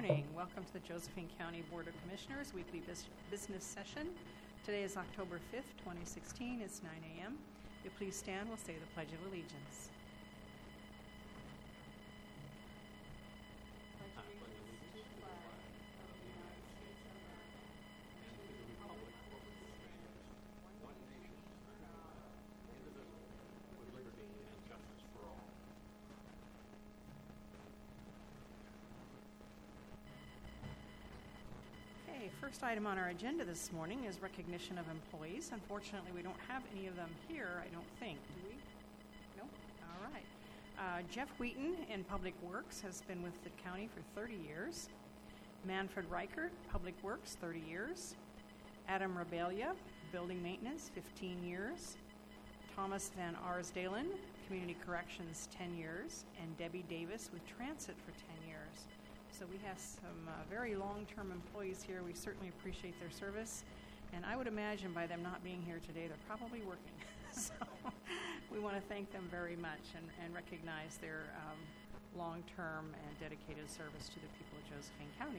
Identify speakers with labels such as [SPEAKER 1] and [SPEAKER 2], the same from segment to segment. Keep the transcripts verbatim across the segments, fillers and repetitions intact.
[SPEAKER 1] morning. Welcome to the Josephine County Board of Commissioners weekly bus- business session. Today is October fifth, twenty sixteen. It's nine a.m. If you please stand, we'll say the Pledge of Allegiance. First item on our agenda this morning is recognition of employees. Unfortunately, we don't have any of them here, I don't think. Do we? No? All right. Uh, Jeff Wheaton in Public Works has been with the county for thirty years. Manfred Reichert, Public Works, thirty years. Adam Rebelia, Building Maintenance, fifteen years. Thomas Van Arsdalen, Community Corrections, ten years. And Debbie Davis with Transit for ten years. So we have some uh, very long-term employees here. We certainly appreciate their service. And I would imagine by them not being here today, they're probably working. So we want to thank them very much and, and recognize their um, long-term and dedicated service to the people of Josephine County.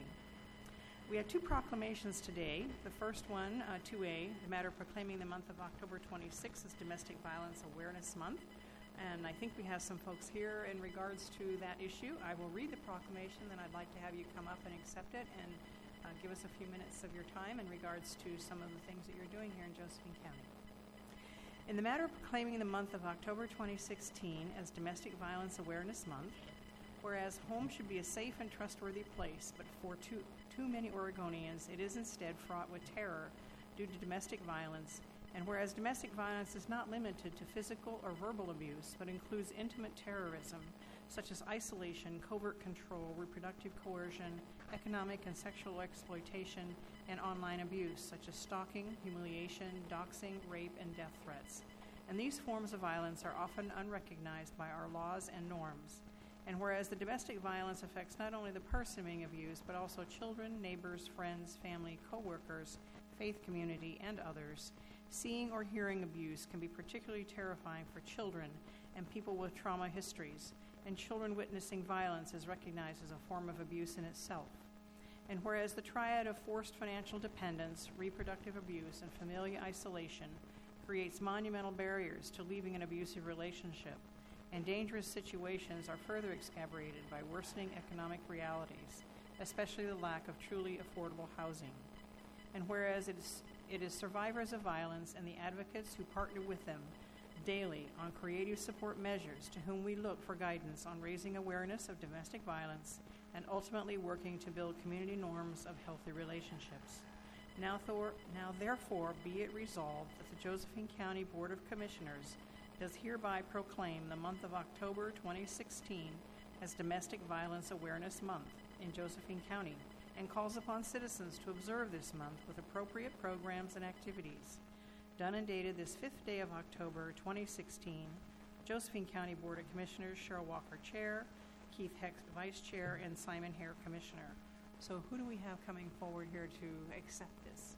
[SPEAKER 1] We have two proclamations today. The first one, uh, two A, the matter proclaiming the month of October twenty-sixth as Domestic Violence Awareness Month. And I think we have some folks here in regards to that issue. I will read the proclamation, then I'd like to have you come up and accept it and uh, give us a few minutes of your time in regards to some of the things that you're doing here in Josephine County. In the matter of proclaiming the month of October twenty sixteen as Domestic Violence Awareness Month, whereas home should be a safe and trustworthy place, but for too, too many Oregonians, it is instead fraught with terror due to domestic violence. And whereas domestic violence is not limited to physical or verbal abuse, but includes intimate terrorism, such as isolation, covert control, reproductive coercion, economic and sexual exploitation, and online abuse, such as stalking, humiliation, doxing, rape, and death threats. And these forms of violence are often unrecognized by our laws and norms. And whereas the domestic violence affects not only the person being abused, but also children, neighbors, friends, family, co-workers, faith community, and others, seeing or hearing abuse can be particularly terrifying for children and people with trauma histories, and children witnessing violence is recognized as a form of abuse in itself. And whereas the triad of forced financial dependence, reproductive abuse, and familial isolation creates monumental barriers to leaving an abusive relationship, and dangerous situations are further exacerbated by worsening economic realities, especially the lack of truly affordable housing. And whereas it is It is survivors of violence and the advocates who partner with them daily on creative support measures to whom we look for guidance on raising awareness of domestic violence and ultimately working to build community norms of healthy relationships. Now, thor- now therefore, be it resolved that the Josephine County Board of Commissioners does hereby proclaim the month of October twenty sixteen as Domestic Violence Awareness Month in Josephine County, and calls upon citizens to observe this month with appropriate programs and activities. Done and dated this fifth day of October, twenty sixteen, Josephine County Board of Commissioners, Cheryl Walker, Chair, Keith Hex, Vice Chair, and Simon Hare, Commissioner. So who do we have coming forward here to accept this?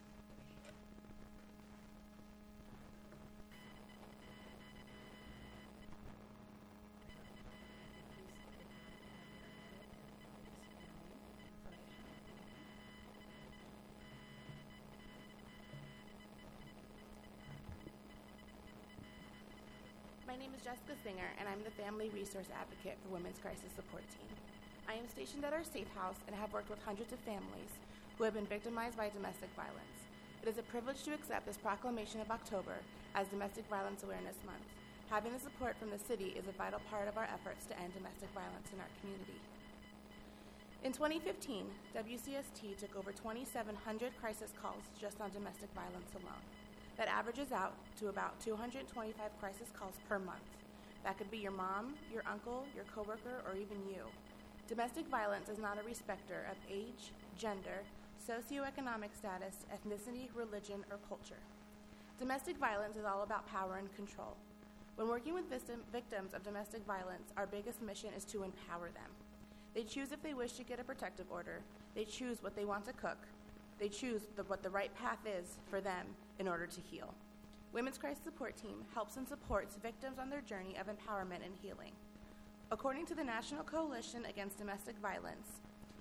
[SPEAKER 2] My name is Jessica Singer, and I'm the Family Resource Advocate for Women's Crisis Support Team. I am stationed at our Safe House and have worked with hundreds of families who have been victimized by domestic violence. It is a privilege to accept this proclamation of October as Domestic Violence Awareness Month. Having the support from the city is a vital part of our efforts to end domestic violence in our community. In twenty fifteen, W C S T took over twenty-seven hundred crisis calls just on domestic violence alone. That averages out to about two hundred twenty-five crisis calls per month. That could be your mom, your uncle, your coworker, or even you. Domestic violence is not a respecter of age, gender, socioeconomic status, ethnicity, religion, or culture. Domestic violence is all about power and control. When working with victims of domestic violence, our biggest mission is to empower them. They choose if they wish to get a protective order. They choose what they want to cook. They choose the, what the right path is for them in order to heal. Women's Crisis Support Team helps and supports victims on their journey of empowerment and healing. According to the National Coalition Against Domestic Violence,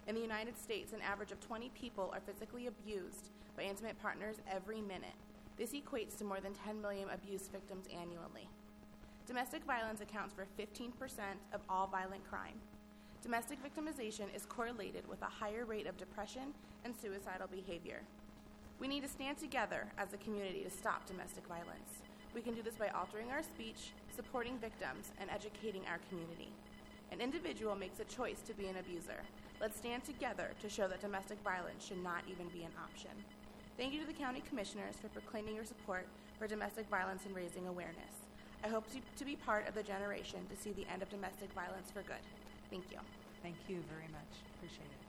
[SPEAKER 2] In the United States, an average of twenty people are physically abused by intimate partners every minute. This equates to more than ten million abuse victims annually. Domestic violence accounts for fifteen percent of all violent crime. Domestic victimization is correlated with a higher rate of depression and suicidal behavior. We need to stand together as a community to stop domestic violence. We can do this by altering our speech, supporting victims, and educating our community. An individual makes a choice to be an abuser. Let's stand together to show that domestic violence should not even be an option. Thank you to the County Commissioners for proclaiming your support for domestic violence and raising awareness. I hope to, to be part of the generation to see the end of domestic violence for good. Thank you.
[SPEAKER 1] Thank you very much. Appreciate it.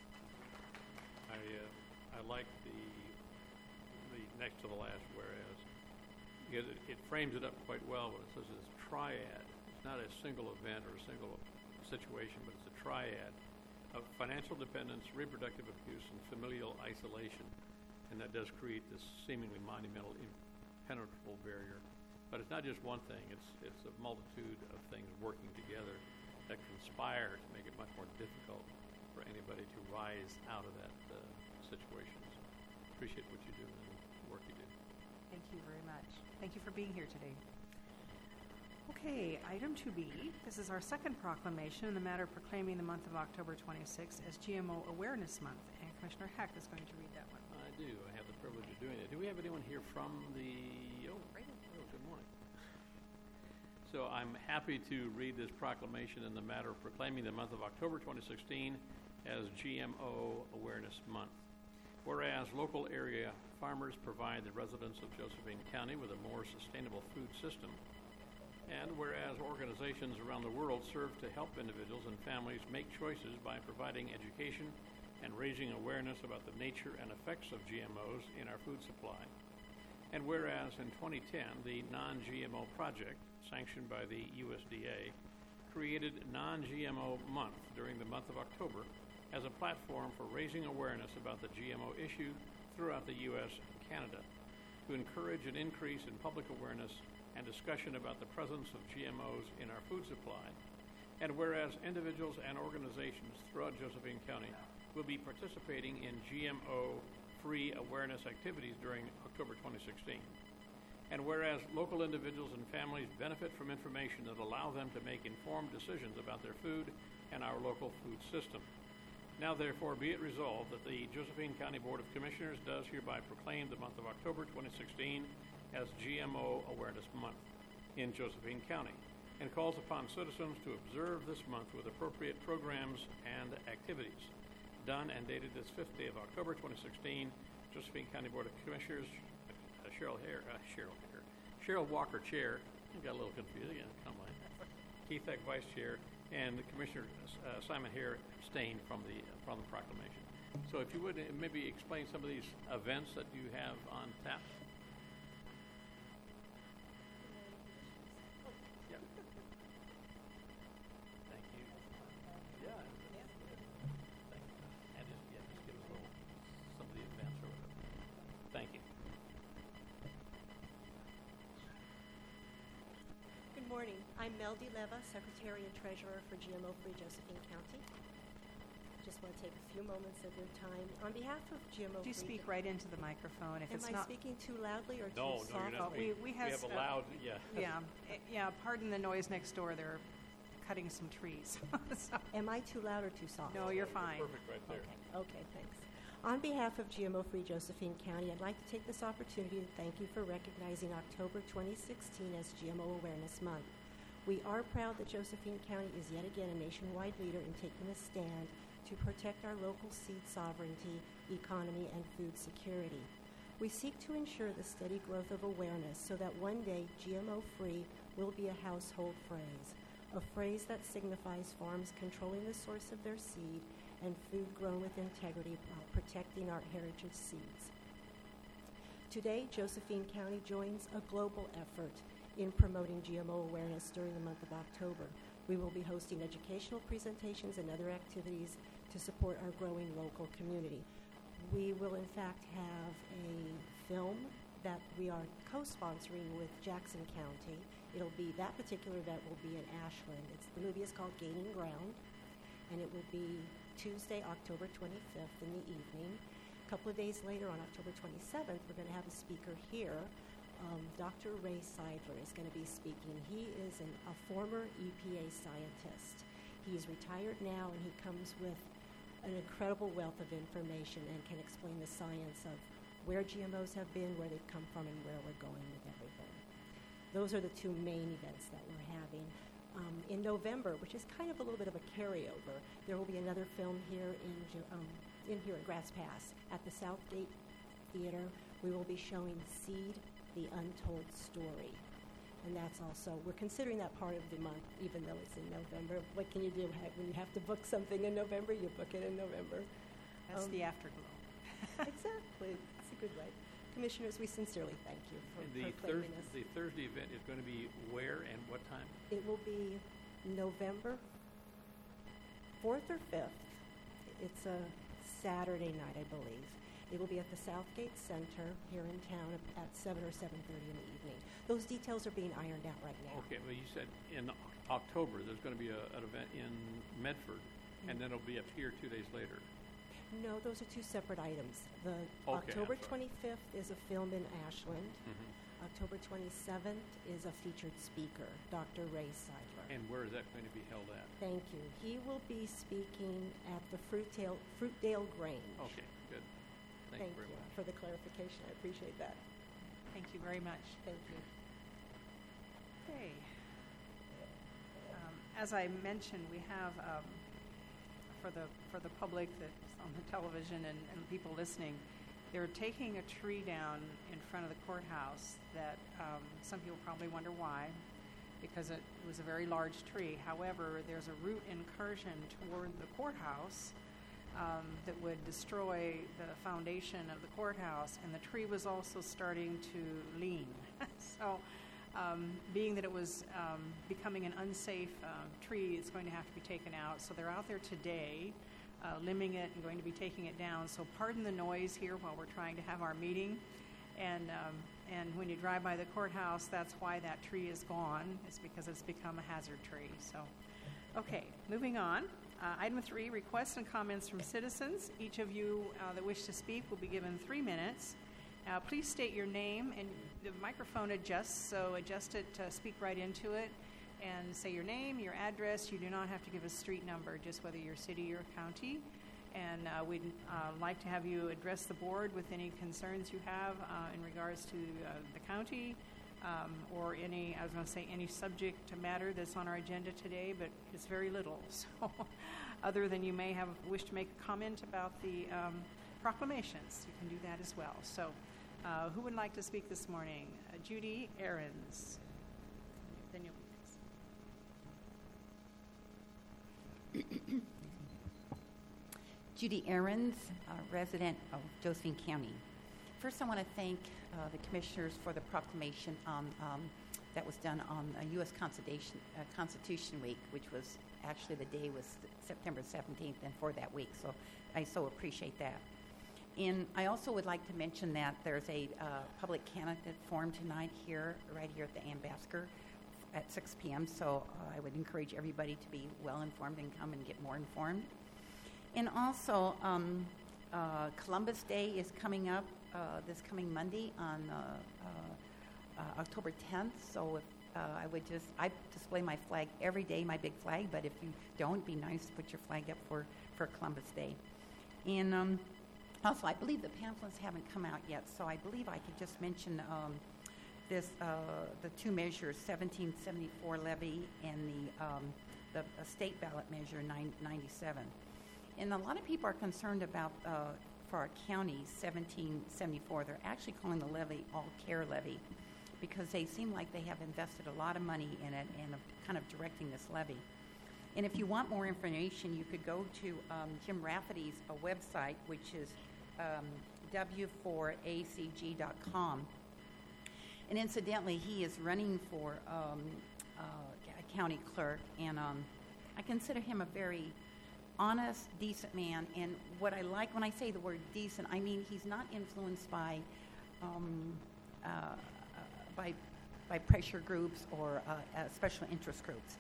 [SPEAKER 3] I uh, I like the the next to the last whereas because it, it frames it up quite well when it says it's triad. It's not a single event or a single situation, but it's a triad of financial dependence, reproductive abuse, and familial isolation, and that does create this seemingly monumental, impenetrable barrier. But it's not just one thing; it's it's a multitude of things working together that conspire to make it much more difficult for anybody to rise out of that uh, situation. So appreciate what you do and the work you do.
[SPEAKER 1] Thank you very much. Thank you for being here today. Okay, item two B. This is our second proclamation in the matter of proclaiming the month of October twenty-sixth as G M O Awareness Month, and Commissioner Heck is going to read that one.
[SPEAKER 3] I do. I have the privilege of doing it. Do we have anyone here from the... Oh, right. Oh, good morning. So I'm happy to read this proclamation in the matter of proclaiming the month of October twenty sixteen as G M O Awareness Month. Whereas local area farmers provide the residents of Josephine County with a more sustainable food system, and whereas organizations around the world serve to help individuals and families make choices by providing education and raising awareness about the nature and effects of G M Os in our food supply, and whereas in twenty ten the Non-G M O Project, sanctioned by the U S D A, created Non-G M O Month during the month of October as a platform for raising awareness about the G M O issue throughout the U S and Canada, to encourage an increase in public awareness and discussion about the presence of G M Os in our food supply, and whereas individuals and organizations throughout Josephine County will be participating in G M O-free awareness activities during October twenty sixteen. And whereas local individuals and families benefit from information that allow them to make informed decisions about their food and our local food system. Now therefore be it resolved that the Josephine County Board of Commissioners does hereby proclaim the month of October twenty sixteen as G M O Awareness Month in Josephine County, and calls upon citizens to observe this month with appropriate programs and activities. Done and dated this fifth day of October twenty sixteen, Josephine County Board of Commissioners, uh, Cheryl Hare, uh, Cheryl Hare, Cheryl Walker, Chair. I got a little confused again. Come on. Keith Heck, Vice Chair, and the Commissioner uh, Simon Hare abstained from the uh, from the proclamation. So, if you would uh, maybe explain some of these events that you have on tap. Yeah. Thank you. Yeah. Thank you. And just, yeah, just give us a little some of the events or whatever. Thank you.
[SPEAKER 4] Good morning. I'm Meldy Leva, Secretary and Treasurer for G M O-free Josephine County. Just want to take a few moments of your time. On behalf of G M O-free...
[SPEAKER 1] Do you speak right into the microphone? If
[SPEAKER 4] Am
[SPEAKER 1] it's
[SPEAKER 4] I
[SPEAKER 1] not
[SPEAKER 4] speaking too loudly or
[SPEAKER 3] No,
[SPEAKER 4] too
[SPEAKER 3] no, you're
[SPEAKER 4] soft?
[SPEAKER 3] not.
[SPEAKER 1] Oh, we- we has,
[SPEAKER 3] have a
[SPEAKER 1] uh,
[SPEAKER 3] loud, yeah.
[SPEAKER 1] yeah, eh, yeah. Pardon the noise next door. They're cutting some trees. So-
[SPEAKER 4] Am I too loud or too soft?
[SPEAKER 1] no, you're fine.
[SPEAKER 3] Perfect right there.
[SPEAKER 4] Okay, okay, thanks. On behalf of G M O-free Josephine County, I'd like to take this opportunity to thank you for recognizing October twenty sixteen as G M O Awareness Month. We are proud that Josephine County is yet again a nationwide leader in taking a stand to protect our local seed sovereignty, economy, and food security. We seek to ensure the steady growth of awareness so that one day G M O-free will be a household phrase, a phrase that signifies farms controlling the source of their seed and food grown with integrity while protecting our heritage seeds. Today, Josephine County joins a global effort in promoting G M O awareness during the month of October. We will be hosting educational presentations and other activities to support our growing local community. We will in fact have a film that we are co-sponsoring with Jackson County. It'll be, that particular event will be in Ashland. It's, the movie is called Gaining Ground, and it will be Tuesday, October twenty-fifth in the evening. A couple of days later, on October twenty-seventh, we're going to have a speaker here. Um, Doctor Ray Seidler is going to be speaking. He is an, a former E P A scientist. He is retired now, and he comes with an incredible wealth of information and can explain the science of where G M Os have been, where they've come from, and where we're going with everything. Those are the two main events that we're having. Um, in November, which is kind of a little bit of a carryover, there will be another film here in Ju- um, in here at Grass Pass at the Southgate Theater. We will be showing Seed, the Untold Story. And that's also, we're considering that part of the month, even though it's in November. What can you do when you have to book something in November? You book it in November.
[SPEAKER 1] That's
[SPEAKER 4] Um,
[SPEAKER 1] the afterglow.
[SPEAKER 4] Exactly. It's a good way. Commissioners, we sincerely thank you for,
[SPEAKER 3] And the,
[SPEAKER 4] for
[SPEAKER 3] Thurs
[SPEAKER 4] claiming us.
[SPEAKER 3] the Thursday event is going to be where and what time?
[SPEAKER 4] It will be November fourth or fifth. It's a Saturday night, I believe. It will be at the Southgate Center here in town at seven or seven thirty in the evening. Those details are being ironed out right now.
[SPEAKER 3] Okay, well, you said in October there's going to be a, an event in Medford, and then it'll be up here two days later.
[SPEAKER 4] No, those are two separate items. The
[SPEAKER 3] Okay,
[SPEAKER 4] October
[SPEAKER 3] I'm sorry.
[SPEAKER 4] twenty-fifth is a film in Ashland.
[SPEAKER 3] Mhm.
[SPEAKER 4] October twenty-seventh is a featured speaker, Doctor Ray Seidler.
[SPEAKER 3] And where is that going to be held at?
[SPEAKER 4] Thank you. He will be speaking at the Fruitdale, Fruitdale Grange.
[SPEAKER 3] Okay, good. Thank,
[SPEAKER 4] Thank
[SPEAKER 3] you very
[SPEAKER 4] you
[SPEAKER 3] much.
[SPEAKER 4] for the clarification. I appreciate that.
[SPEAKER 1] Thank you very much.
[SPEAKER 4] Thank you.
[SPEAKER 1] Okay. Um, As I mentioned, we have, um, for the for the public that's on the television and, and people listening, they're taking a tree down in front of the courthouse that um, some people probably wonder why, because it was a very large tree. However, there's a root incursion toward the courthouse um, that would destroy the foundation of the courthouse, and the tree was also starting to lean. so, um, being that it was um, becoming an unsafe uh, tree, it's going to have to be taken out. So they're out there today, uh, limbing it and going to be taking it down. So pardon the noise here while we're trying to have our meeting. And um, and when you drive by the courthouse, that's why that tree is gone. It's because it's become a hazard tree. So, okay, moving on. Uh, item three, requests and comments from citizens. Each of you uh, that wish to speak will be given three minutes. Uh, please state your name, and the microphone adjusts, so adjust it to speak right into it. And say your name, your address. You do not have to give a street number, just whether you're city or county. And uh, we'd uh, like to have you address the board with any concerns you have uh, in regards to uh, the county um, or any, I was going to say, any subject matter that's on our agenda today, but it's very little. So other than you may have wish to make a comment about the um, proclamations, you can do that as well. So uh, who would like to speak this morning? Uh, Judy Ahrens. Then you'll
[SPEAKER 5] Judy Ahrens, uh, resident of Josephine County. First, I want to thank uh, the commissioners for the proclamation on, um, that was done on uh, U S Constitution, uh, Constitution Week, which was actually the day was September seventeenth, and for that week. So I so appreciate that. And I also would like to mention that there's a uh, public candidate forum tonight here, right here at the Ambassador at six p.m. So uh, I would encourage everybody to be well informed and come and get more informed. And also, um, uh, Columbus Day is coming up uh, this coming Monday on uh, uh, uh, October tenth. So if, uh, I would just, I display my flag every day, my big flag, but if you don't, it'd be nice to put your flag up for, for Columbus Day. And um, also, I believe the pamphlets haven't come out yet, so I believe I could just mention um, this, uh, the two measures, seventeen seventy-four levy and the, um, the uh, state ballot measure nine ninety-seven. And a lot of people are concerned about, uh, for our county, seventeen seventy-four, they're actually calling the levy all care levy because they seem like they have invested a lot of money in it and are kind of directing this levy. And if you want more information, you could go to um, Jim Rafferty's uh, website, which is um, w four a c g dot com. And incidentally, he is running for um, uh, a county clerk, and um, I consider him a very honest, decent man. And what I like when I say the word decent, I mean he's not influenced by um, uh, uh, by by pressure groups or uh, uh, special interest groups.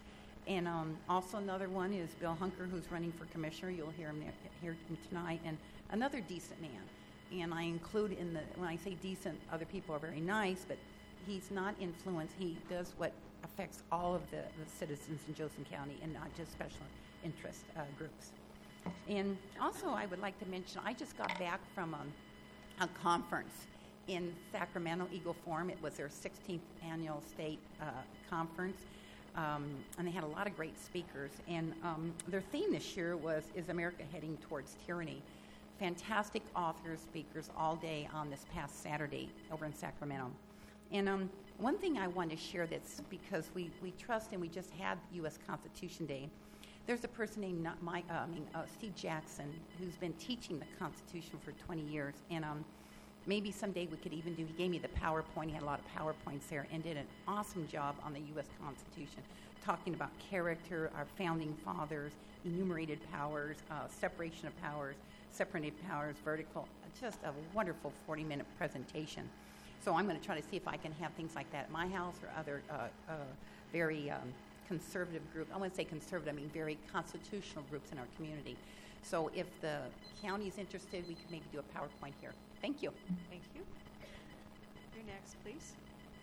[SPEAKER 5] And um, also another one is Bill Hunker, who's running for commissioner. You'll hear him there, hear him tonight. And another decent man. And I include in the, when I say decent, other people are very nice, but he's not influenced. He does what affects all of the, the citizens in Joseph County and not just special interest uh, groups. And also I would like to mention, I just got back from um, a conference in Sacramento, Eagle Forum. It was their sixteenth annual state uh, conference. Um, and they had a lot of great speakers. And um, their theme this year was, Is America Heading Towards Tyranny? Fantastic authors, speakers all day on this past Saturday over in Sacramento. And um, one thing I want to share that's because we, we trust and we just had U S Constitution Day. There's a person named Mike, uh, I mean, uh, Steve Jackson who's been teaching the Constitution for twenty years. And um, maybe someday we could even do, he gave me the PowerPoint. He had a lot of PowerPoints there and did an awesome job on the U S Constitution, talking about character, our founding fathers, enumerated powers, uh, separation of powers, separated powers, vertical, just a wonderful forty-minute presentation. So I'm going to try to see if I can have things like that at my house or other uh, uh, very um, conservative groups. I want to say conservative, I mean very constitutional groups in our community. So if the county is interested, we could maybe do a PowerPoint here. Thank you.
[SPEAKER 1] Thank you. You're next, please.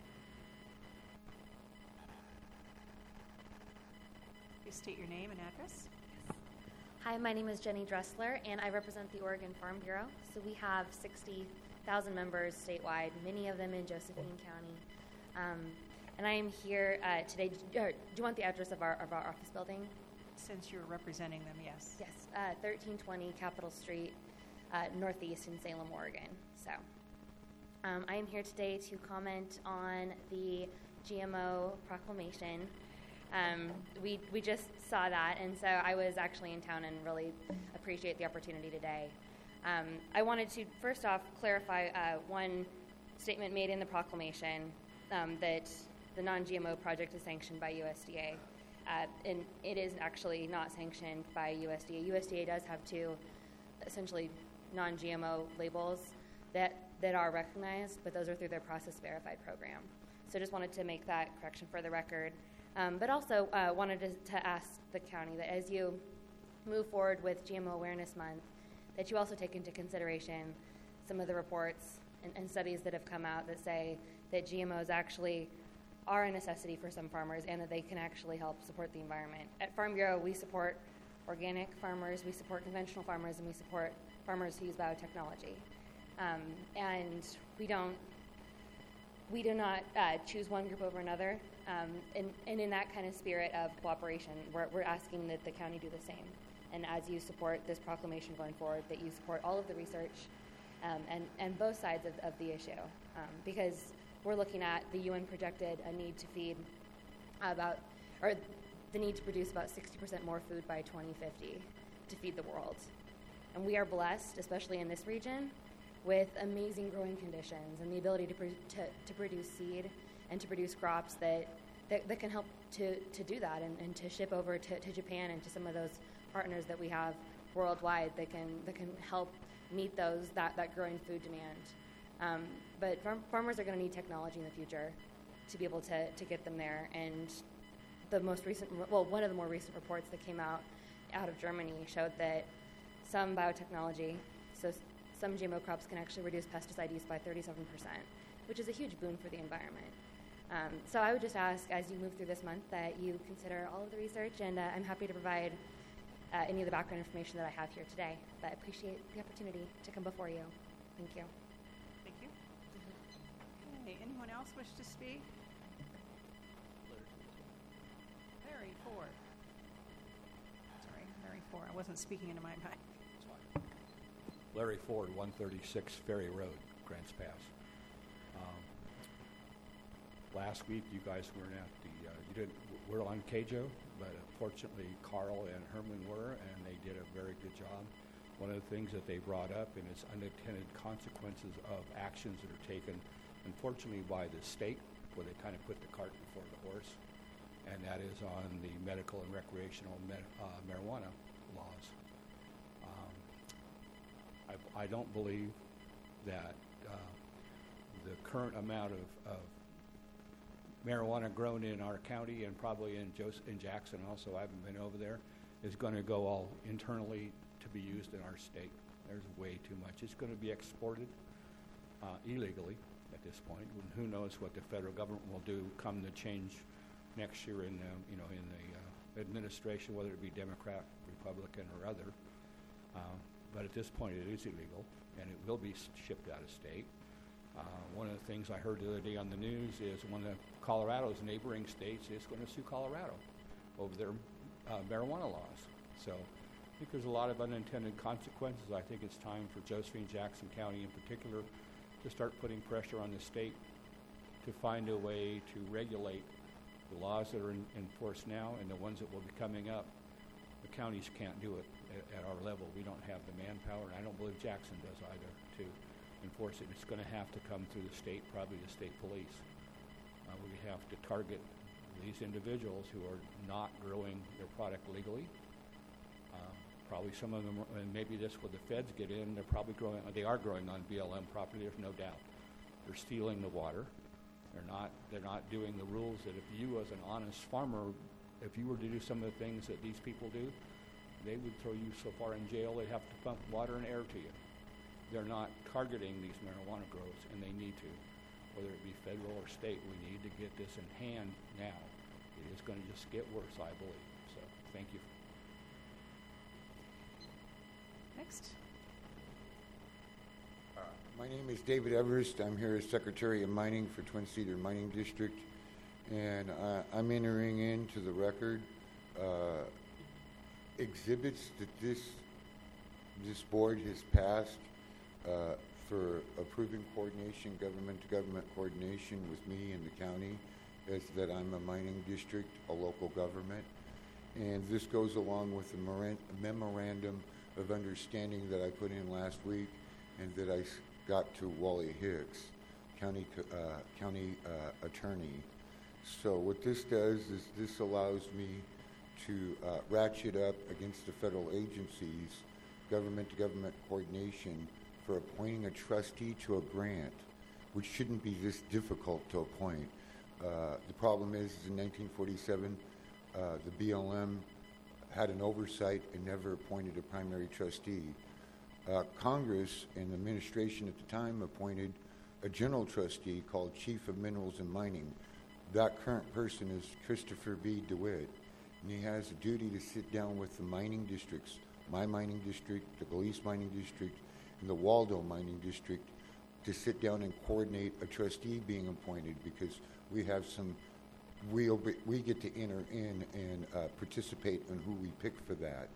[SPEAKER 1] Please state your name and address.
[SPEAKER 6] Hi, my name is Jenny Dressler, and I represent the Oregon Farm Bureau. So we have sixty thousand members statewide, many of them in Josephine County. Um, and I am here uh, today. Uh, do you want the address of our, of our office building?
[SPEAKER 1] Since you're representing them, yes.
[SPEAKER 6] Yes, uh, thirteen twenty Capitol Street, uh, Northeast in Salem, Oregon. So um, I am here today to comment on the G M O proclamation. Um, we we just saw that, and so I was actually in town and really appreciate the opportunity today. Um, I wanted to first off clarify uh, one statement made in the proclamation um, that the non-G M O project is sanctioned by U S D A, uh, and it is actually not sanctioned by U S D A. U S D A does have two essentially non-G M O labels that that are recognized, but those are through their process verified program. So just wanted to make that correction for the record. Um, but also uh, wanted to, to ask the county that as you move forward with G M O Awareness Month, that you also take into consideration some of the reports and, and studies that have come out that say that G M Os actually are a necessity for some farmers and that they can actually help support the environment. At Farm Bureau, we support organic farmers, we support conventional farmers, and we support farmers who use biotechnology. Um, and we don't We do not uh, choose one group over another, um, and, and in that kind of spirit of cooperation, we're, we're asking that the county do the same. And as you support this proclamation going forward, that you support all of the research um, and, and both sides of, of the issue, um, because we're looking at the U N projected a need to feed about, or the need to produce about sixty percent more food by twenty fifty to feed the world. And we are blessed, especially in this region, with amazing growing conditions and the ability to, pro- to, to produce seed and to produce crops that, that, that can help to, to do that and, and to ship over to, to Japan and to some of those partners that we have worldwide that can that can help meet those that, that growing food demand. Um, but farm, farmers are going to need technology in the future to be able to, to get them there. And the most recent, well, one of the more recent reports that came out out of Germany showed that some biotechnology, so some G M O crops can actually reduce pesticide use by thirty-seven percent, which is a huge boon for the environment. Um, so I would just ask, as you move through this month, that you consider all of the research, and uh, I'm happy to provide uh, any of the background information that I have here today. But I appreciate the opportunity to come before you. Thank you.
[SPEAKER 1] Thank you. Okay, anyone else wish to speak? Larry Ford. Sorry, Larry Ford. I wasn't speaking into my mic.
[SPEAKER 7] Larry Ford, one thirty-six Ferry Road, Grants Pass. Um, last week, you guys weren't at the, uh, you didn't, we're on K J O, but unfortunately, Carl and Herman were, and they did a very good job. One of the things that they brought up, and it's unintended consequences of actions that are taken, unfortunately, by the state, where they kind of put the cart before the horse, and that is on the medical and recreational med- uh, marijuana laws. Um, I, I don't believe that uh, the current amount of, of marijuana grown in our county and probably in Jos- in Jackson also, I haven't been over there, is going to go all internally to be used in our state. There's way too much. It's going to be exported uh, illegally at this point. And who knows what the federal government will do come the change next year in the, you know, in the uh, administration, whether it be Democrat, Republican, or other. Uh, but at this point, it is illegal, and it will be shipped out of state. Uh, one of the things I heard the other day on the news is one of Colorado's neighboring states is going to sue Colorado over their uh, marijuana laws. So I think there's a lot of unintended consequences. I think it's time for Josephine Jackson County in particular to start putting pressure on the state to find a way to regulate the laws that are in, in force now and the ones that will be coming up. The counties can't do it at, at our level. We don't have the manpower, and I don't believe Jackson does either, to enforce it. It's going to have to come through the state, probably the state police. Uh, we have to target these individuals who are not growing their product legally. Uh, probably some of them, are, and maybe this with the feds get in, they're probably growing, they are growing on B L M property, there's no doubt. They're stealing the water. They're not, they're not doing the rules that if you as an honest farmer, if you were to do some of the things that these people do, they would throw you so far in jail they'd have to pump water and air to you. They're not targeting these marijuana grows, and they need to. Whether it be federal or state, we need to get this in hand now. It is going to just get worse, I believe. So, thank you.
[SPEAKER 1] Next.
[SPEAKER 8] Uh, my name is David Everest. I'm here as Secretary of Mining for Twin Cedar Mining District, and uh, I'm entering into the record uh, exhibits that this this board has passed uh, for approving coordination, government-to-government coordination with me and the county, as that I'm a mining district, a local government, and this goes along with the moran- memorandum of understanding that I put in last week and that I s- got to Wally Hicks, county co- uh, county uh, attorney. So what this does is this allows me to uh, ratchet up against the federal agencies, government-to-government coordination, for appointing a trustee to a grant, which shouldn't be this difficult to appoint. Uh, the problem is, is in nineteen forty-seven, uh, the B L M had an oversight and never appointed a primary trustee. Uh, Congress and the administration at the time appointed a general trustee called Chief of Minerals and Mining. That current person is Christopher B. DeWitt, and he has a duty to sit down with the mining districts, my mining district, the Galice mining district, and the Waldo mining district, to sit down and coordinate a trustee being appointed, because we have some, we we get to enter in and uh, participate in who we pick for that.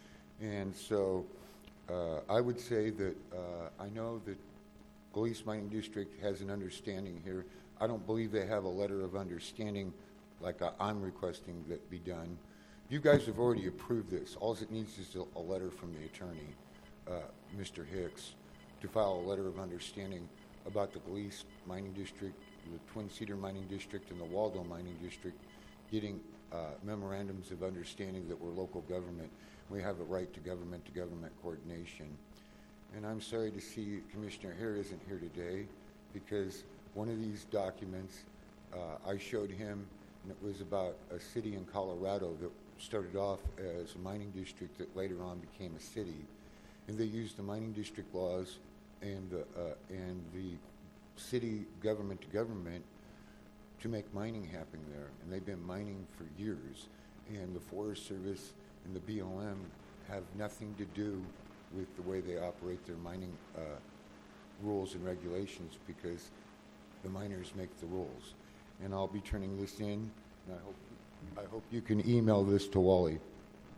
[SPEAKER 8] And so uh, I would say that uh, I know that Galice Mining District has an understanding here. I don't believe they have a letter of understanding like I, I'm requesting that be done. You guys have already approved this. All it needs is a, a letter from the attorney, uh, Mister Hicks, to file a letter of understanding about the Galice Mining District, the Twin Cedar Mining District, and the Waldo Mining District getting uh, memorandums of understanding that we're local government. We have a right to government-to-government coordination. And I'm sorry to see Commissioner Hare isn't here today, because one of these documents uh, I showed him, and it was about a city in Colorado that started off as a mining district that later on became a city. And they used the mining district laws and the, uh, and the city government to government to make mining happen there. And they've been mining for years. And the Forest Service and the B L M have nothing to do with the way they operate their mining uh, rules and regulations, because the miners make the rules. And I'll be turning this in, and I hope I hope you can email this to Wally. And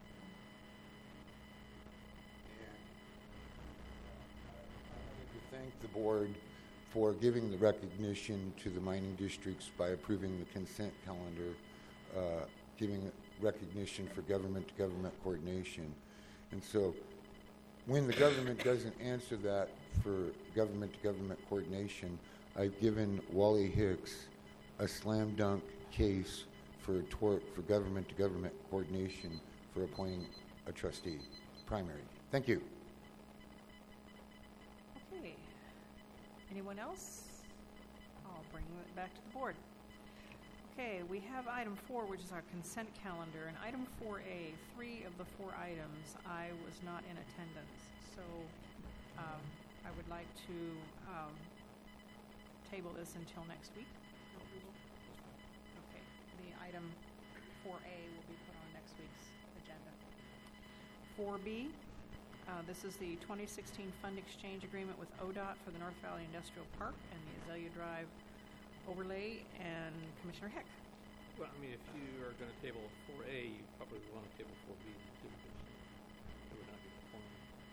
[SPEAKER 8] I'd like to thank the board for giving the recognition to the mining districts by approving the consent calendar, uh, giving recognition for government-to-government coordination. And so when the government doesn't answer that for government-to-government coordination, I've given Wally Hicks a slam dunk case for tort for government-to-government coordination for appointing a trustee, primary. Thank you.
[SPEAKER 1] Okay. Anyone else? I'll bring it back to the board. Okay, we have item four, which is our consent calendar, and item four A, three of the four items, I was not in attendance. So um, I would like to um, table this until next week. Okay, the item four A will be put on next week's agenda. four B, uh, this is the twenty sixteen fund exchange agreement with O D O T for the North Valley Industrial Park and the Azalea Drive overlay, and Commissioner Heck.
[SPEAKER 3] Well, I mean, if you are going to table four A, you probably want to table four B too, because it would not be the form.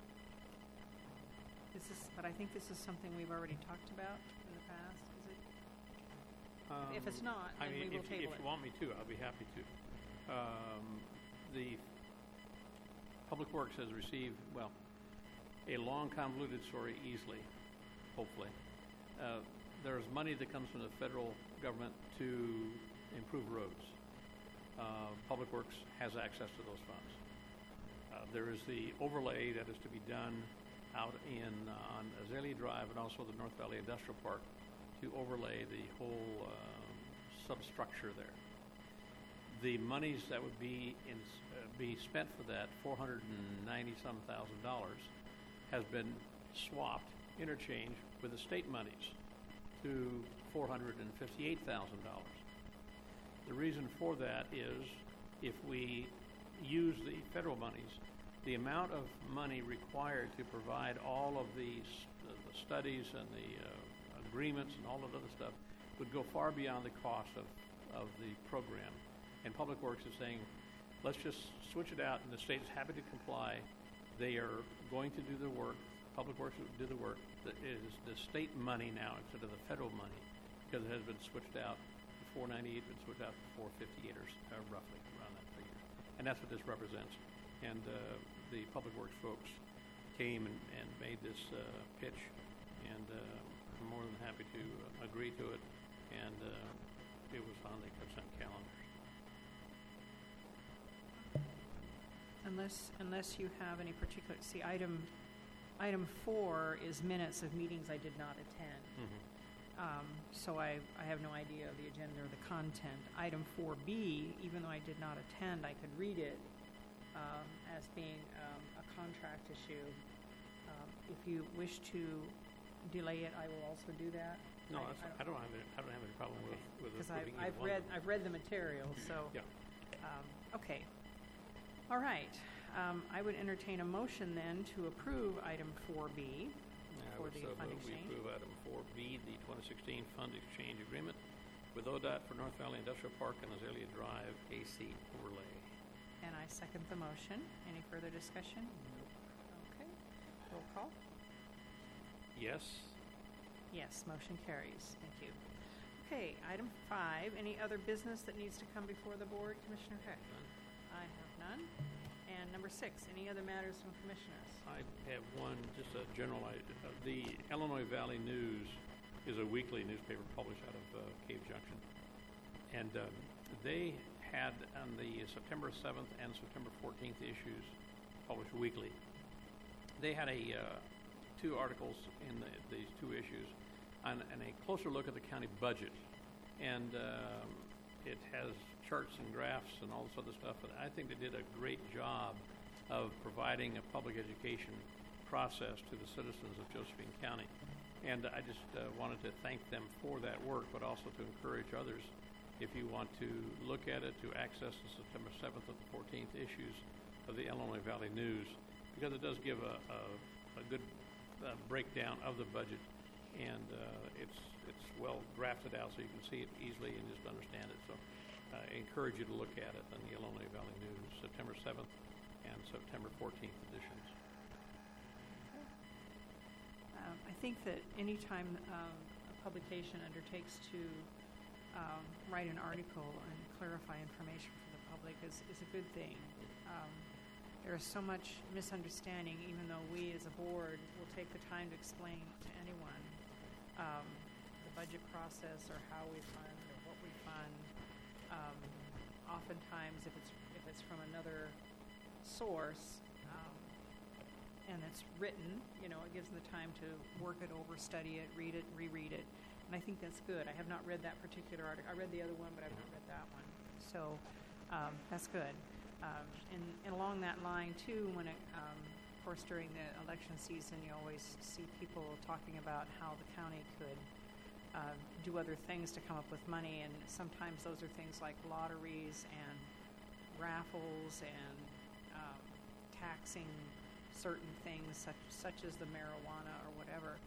[SPEAKER 1] This is, but I think this is something we've already talked about in the past, is it? If it's not,
[SPEAKER 3] I
[SPEAKER 1] then
[SPEAKER 3] mean,
[SPEAKER 1] we will
[SPEAKER 3] if,
[SPEAKER 1] table
[SPEAKER 3] if
[SPEAKER 1] it.
[SPEAKER 3] you want me to, I'll be happy to. Um, the Public Works has received, well, a long convoluted story easily, hopefully. Uh, there's money that comes from the federal government to improve roads. Uh, Public Works has access to those funds. Uh, there is the overlay that is to be done out in uh, on Azalea Drive and also the North Valley Industrial Park to overlay the whole uh, substructure there. The monies that would be in, uh, be spent for that, four hundred ninety some thousand dollars, has been swapped, interchanged with the state monies to four hundred fifty-eight thousand dollars. The reason for that is if we use the federal monies, the amount of money required to provide all of these uh, the studies and the uh, agreements and all that other stuff would go far beyond the cost of, of the program. And Public Works is saying, let's just switch it out, and the state is happy to comply. They are going to do the work. Public Works will do the work. That is the state money now instead of the federal money, because it has been switched out. The four ninety-eight been switched out to four fifty-eight, or uh, roughly around that figure. And that's what this represents. And uh, the Public Works folks came and, and made this uh, pitch, and uh, I'm more than happy to uh, agree to it. And uh, it was on the consent calendar.
[SPEAKER 1] Unless, unless you have any particular, see, item, item four is minutes of meetings I did not attend.
[SPEAKER 3] Mm-hmm.
[SPEAKER 1] Um, so I, I have no idea of the agenda or the content. Item four B, even though I did not attend, I could read it um, as being um, a contract issue. Um, if you wish to delay it, I will also do that.
[SPEAKER 3] No,
[SPEAKER 1] I,
[SPEAKER 3] that's,
[SPEAKER 1] I,
[SPEAKER 3] I don't have any, I don't have any problem with with
[SPEAKER 1] because
[SPEAKER 3] approving
[SPEAKER 1] I've, I've
[SPEAKER 3] either one
[SPEAKER 1] read
[SPEAKER 3] of them.
[SPEAKER 1] I've read the material, so
[SPEAKER 3] Yeah.
[SPEAKER 1] um, okay. All right. Um, I would entertain a motion then to approve item four B
[SPEAKER 3] Yeah, I
[SPEAKER 1] for
[SPEAKER 3] would
[SPEAKER 1] the
[SPEAKER 3] so
[SPEAKER 1] fund
[SPEAKER 3] move we
[SPEAKER 1] exchange.
[SPEAKER 3] approve item four B, the twenty sixteen fund exchange agreement with O D O T for North Valley Industrial Park and Azalea Drive A C overlay.
[SPEAKER 1] And I second the motion. Any further discussion? Okay. Roll call.
[SPEAKER 3] Yes.
[SPEAKER 1] Yes, motion carries. Thank you. Okay, item five, any other business that needs to come before the board? Commissioner Heck? I have none. And number six, any other matters from commissioners?
[SPEAKER 3] I have one, just a general, I- uh, the Illinois Valley News is a weekly newspaper published out of uh, Cave Junction. And um, they had on the September seventh and September fourteenth issues published weekly. They had a uh, two articles in the, these two issues on, on a closer look at the county budget. And um, it has charts and graphs and all this other stuff, and I think they did a great job of providing a public education process to the citizens of Josephine County. And I just uh, wanted to thank them for that work, but also to encourage others, if you want to look at it, to access the September seventh and the fourteenth issues of the Illinois Valley News, because it does give a, a, a good uh, breakdown of the budget, and uh, it's, it's well drafted out so you can see it easily and just understand it. So uh, I encourage you to look at it on the Illinois Valley News, September seventh and September fourteenth editions.
[SPEAKER 1] Um, I think that any time um, a publication undertakes to um, write an article and clarify information for the public is, is a good thing. Um, there is so much misunderstanding, even though we as a board will take the time to explain to anyone um, the budget process or how we fund or what we fund. Um, oftentimes, if it's if it's from another source, um, and it's written, you know, it gives them the time to work it over, study it, read it, reread it, And I think that's good. I have not read that particular article. I read the other one, but I've not read that one. So um, that's good. Um, and, and along that line, too, when it, um, of course, during the election season, you always see people talking about how the county could uh, do other things to come up with money, and sometimes those are things like lotteries and raffles and um, taxing certain things such, such as the marijuana or whatever.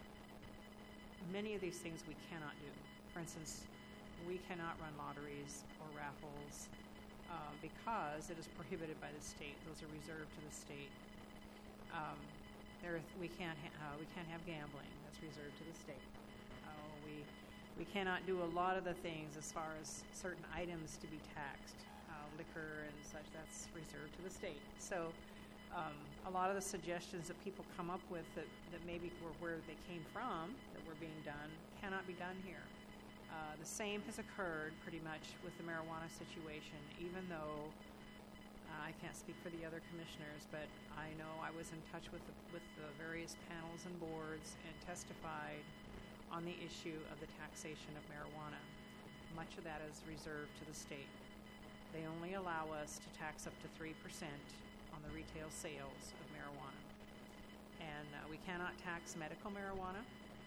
[SPEAKER 1] Many of these things we cannot do. For instance, we cannot run lotteries or raffles uh, because it is prohibited by the state. Those are reserved to the state. Um, there, we can't ha- uh, we can't have gambling. That's reserved to the state. Uh, we we cannot do a lot of the things as far as certain items to be taxed, uh, liquor and such. That's reserved to the state. So. Um, a lot of the suggestions that people come up with that, that maybe were where they came from, that were being done, cannot be done here. Uh, the same has occurred pretty much with the marijuana situation, even though uh, I can't speak for the other commissioners, but I know I was in touch with the, with the various panels and boards and testified on the issue of the taxation of marijuana. Much of that is reserved to the state. They only allow us to tax up to three percent on the retail sales of marijuana. And uh, we cannot tax medical marijuana.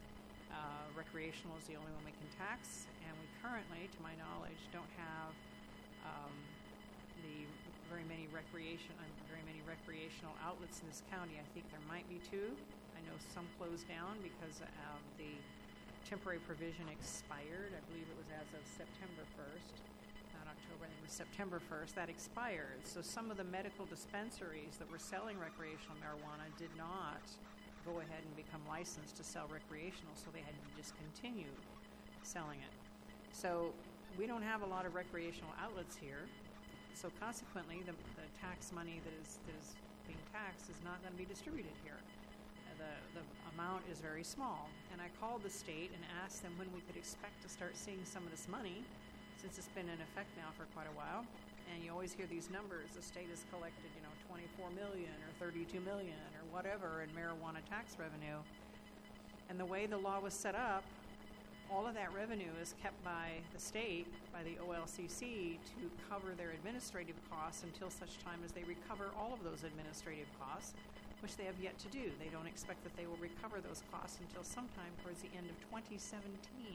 [SPEAKER 1] Uh, recreational is the only one we can tax. And we currently, to my knowledge, don't have um, the very many recreation, uh, very many recreational outlets in this county. I think there might be two. I know some closed down because um, the temporary provision expired. I believe it was as of September first. October, I think it was September first, that expired. So some of the medical dispensaries that were selling recreational marijuana did not go ahead and become licensed to sell recreational, so they had to discontinue selling it. So we don't have a lot of recreational outlets here. So consequently, the, the tax money that is, that is being taxed is not going to be distributed here. Uh, the, the amount is very small. And I called the state and asked them when we could expect to start seeing some of this money, since it's been in effect now for quite a while. And you always hear these numbers. The state has collected, you know, twenty-four million or thirty-two million or whatever in marijuana tax revenue. And the way the law was set up, all of that revenue is kept by the state, by the O L C C, to cover their administrative costs until such time as they recover all of those administrative costs, which they have yet to do. They don't expect that they will recover those costs until sometime towards the end of twenty seventeen.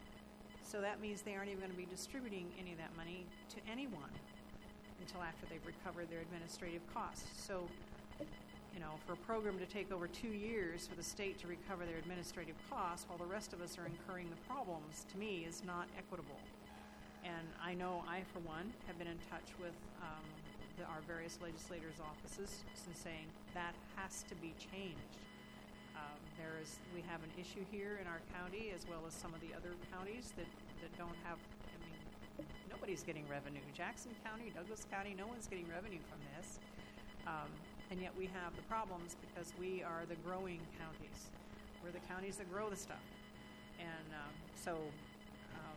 [SPEAKER 1] So that means they aren't even going to be distributing any of that money to anyone until after they've recovered their administrative costs. So, you know, for a program to take over two years for the state to recover their administrative costs while the rest of us are incurring the problems, to me, is not equitable. And I know I, for one, have been in touch with um, the, our various legislators' offices since saying that has to be changed. Um, there is, we have an issue here in our county as well as some of the other counties that, that don't have, I mean, nobody's getting revenue. Jackson County, Douglas County, no one's getting revenue from this. Um, and yet we have the problems because we are the growing counties. We're the counties that grow the stuff. And um, so um,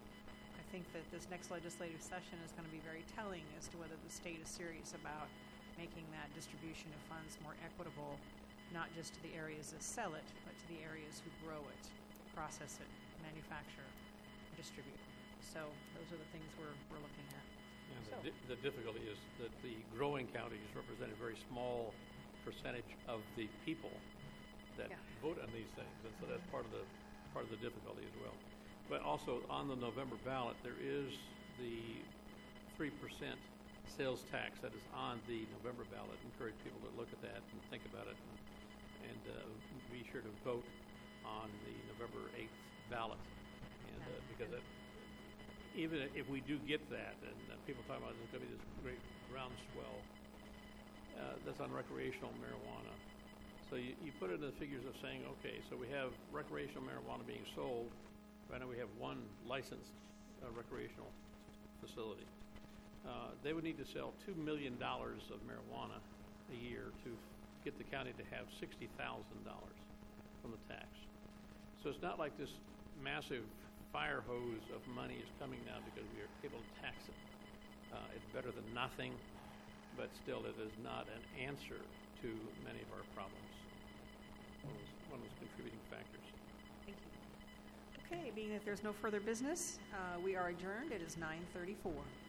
[SPEAKER 1] I think that this next legislative session is going to be very telling as to whether the state is serious about making that distribution of funds more equitable, not just to the areas that sell it, but to the areas who grow it, process it, manufacture, distribute. So those are the things we're, we're looking at.
[SPEAKER 3] And
[SPEAKER 1] So-
[SPEAKER 3] the, di- the difficulty is that the growing counties represent a very small percentage of the people that
[SPEAKER 1] Yeah.
[SPEAKER 3] vote on these things, and so that's part of the part of the difficulty as well. But also on the November ballot, there is the three percent sales tax that is on the November ballot. Encourage people to look at that and think about it, and, and uh, be sure to vote on the November eighth ballot, and uh, because that, even if we do get that, and uh, people talk about there's going to be this great groundswell, uh, that's on recreational marijuana. So you, you put it in the figures of saying, okay, so we have recreational marijuana being sold. Right now we have one licensed uh, recreational facility. Uh, they would need to sell two million dollars of marijuana a year to get the county to have sixty thousand dollars from the tax. So it's not like this massive fire hose of money is coming now because we are able to tax it. Uh, it's better than nothing, but still it is not an answer to many of our problems. One of those, one of those contributing factors.
[SPEAKER 1] Thank you. Okay, being that there's no further business, uh, we are adjourned. It is nine thirty-four.